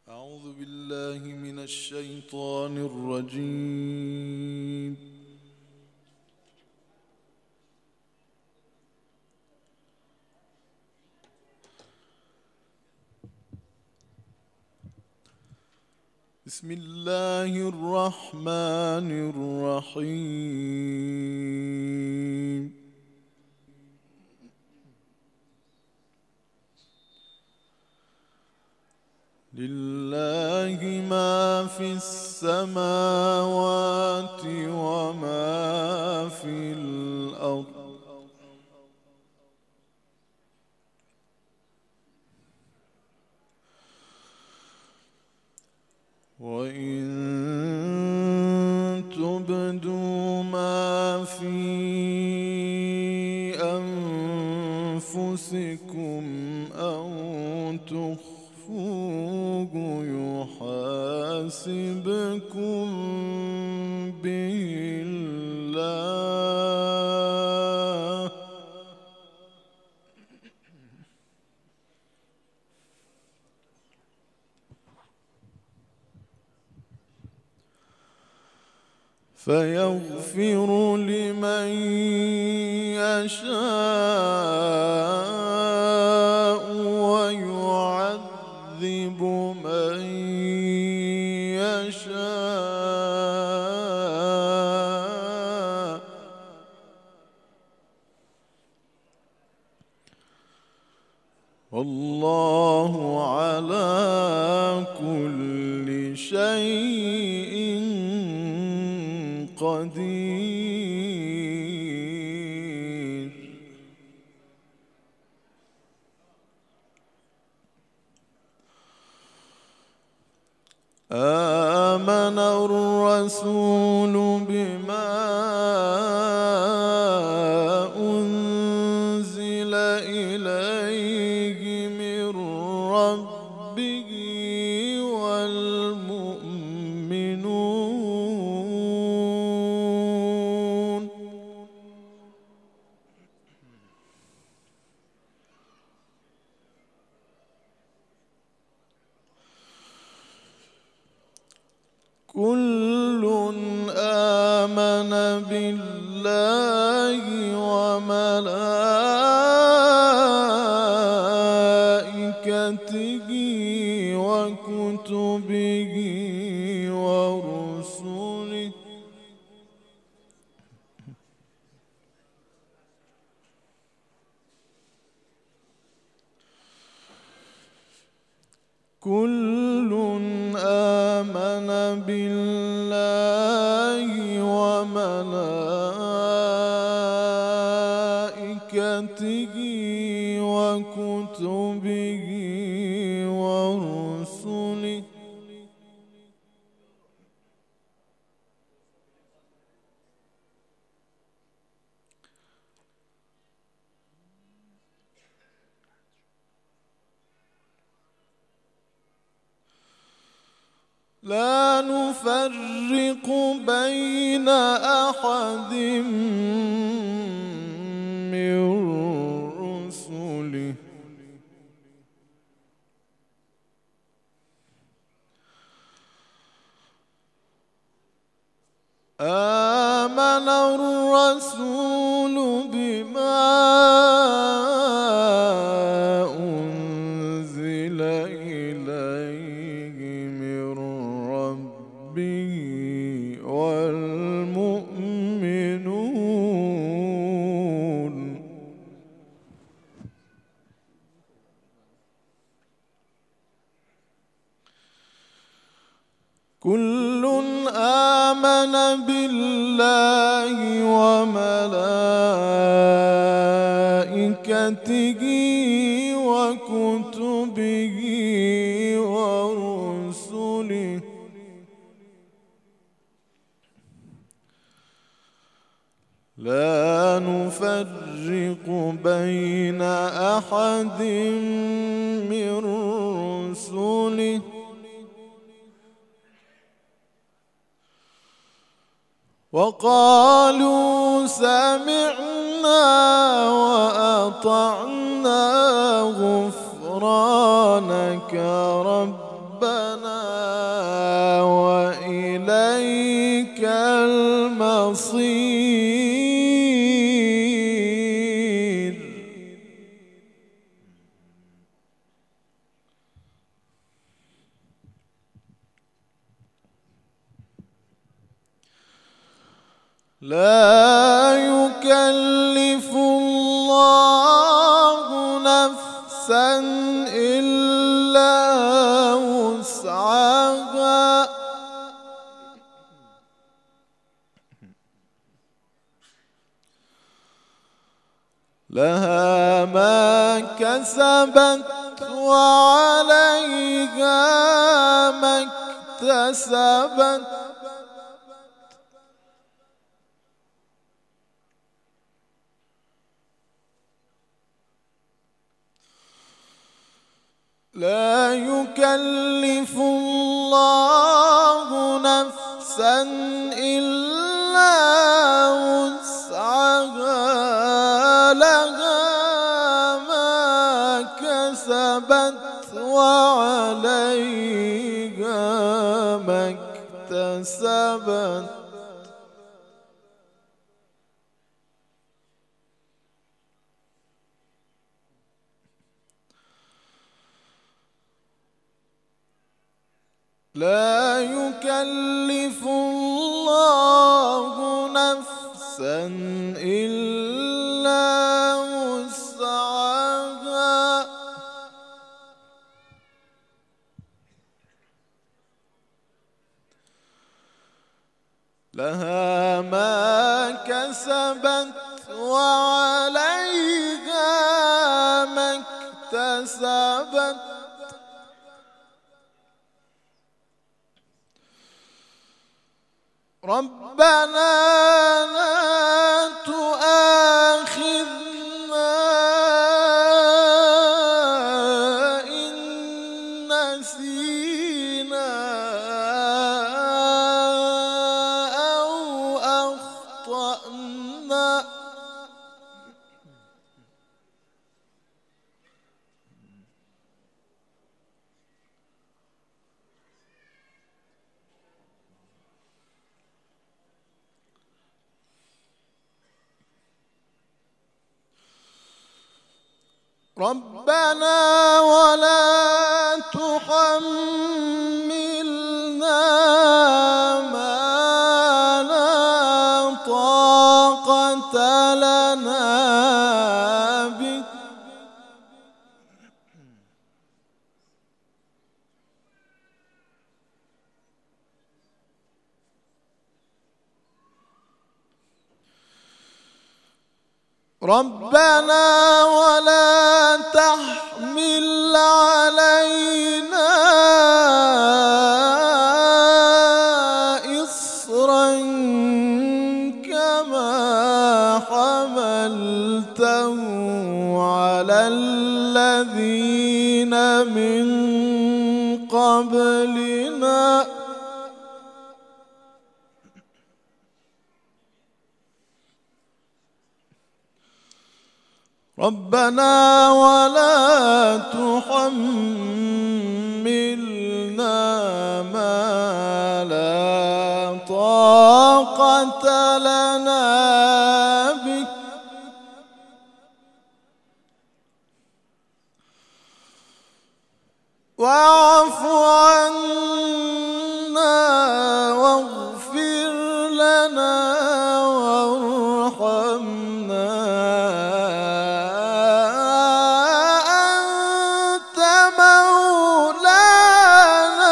أعوذ بالله من الشيطان الرجيم. بسم الله الرحمن الرحيم. لله ما في السماوات وما في الأرض وإن تبدوا ما في أنفسكم أو تخفوه يحاسبكم به الله فيغفر لمن يشاء ويعذب من يشاء والله على كل شيء قدير. آمن الرسول بما أنزل إليه من ربه والمؤمنون كل آمن بالله وملائكته وكتبه ورسله كل آمن بالله وملائكته وكتبه ورسله لا نفرق بين أحد من رسله آمن الرسول بما أنزل إليه من ربه والمؤمنون كل آمن بالله وملائكته وكتبه ورسله لا نفرق بين أحد من رسله وقالوا سمعنا وأطعنا غفرانك ربنا ربنا وإليك المصير. لا يكلف الله نفسا إلا وسعها، لها ما كسبت وعليها ما اكتسبت. لا يكلف الله نفسا إلا وسعها، لها ما كسبت وعليها ما اكتسبت. لا يكلف الله نفسا إلا وسعها، لها ما كسبت وعليها ما اكتسبت. ربنا لا تؤاخذنا إن نسينا أو أخطأنا. ربنا ولا تحملنا ما لا طاقة لنا به. ربنا ولا تحمل علينا إصرا كما حملته على الذين من قبلنا. ربنا ولا تحملنا ما لا طاقة لنا به. واعف عنا واغفر لنا وارحمنا أنت مولانا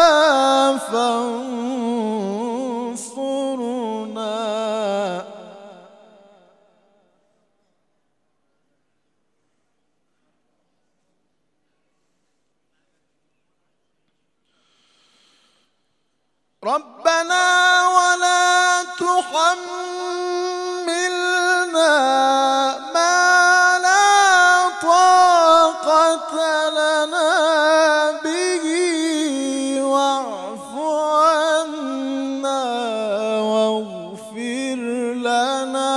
فانصرنا. ربنا ولا تحملنا ما لا طاقة لنا به واعف عنا واغفر لنا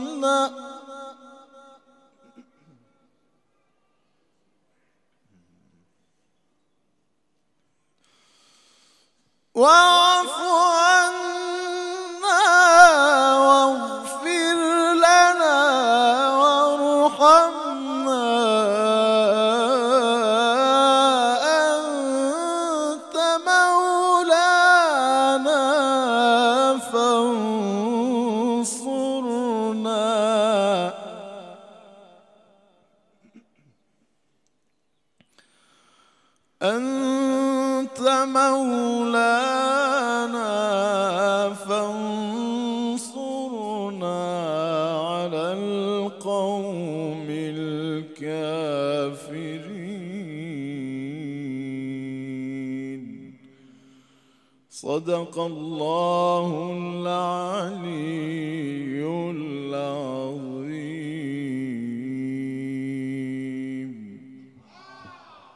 وارحمنا. واعف عنا واغفر لنا وارحمنا أنت مولانا فانصرنا أنت مولانا فانصرنا على القوم الكافرين. صدق الله العلي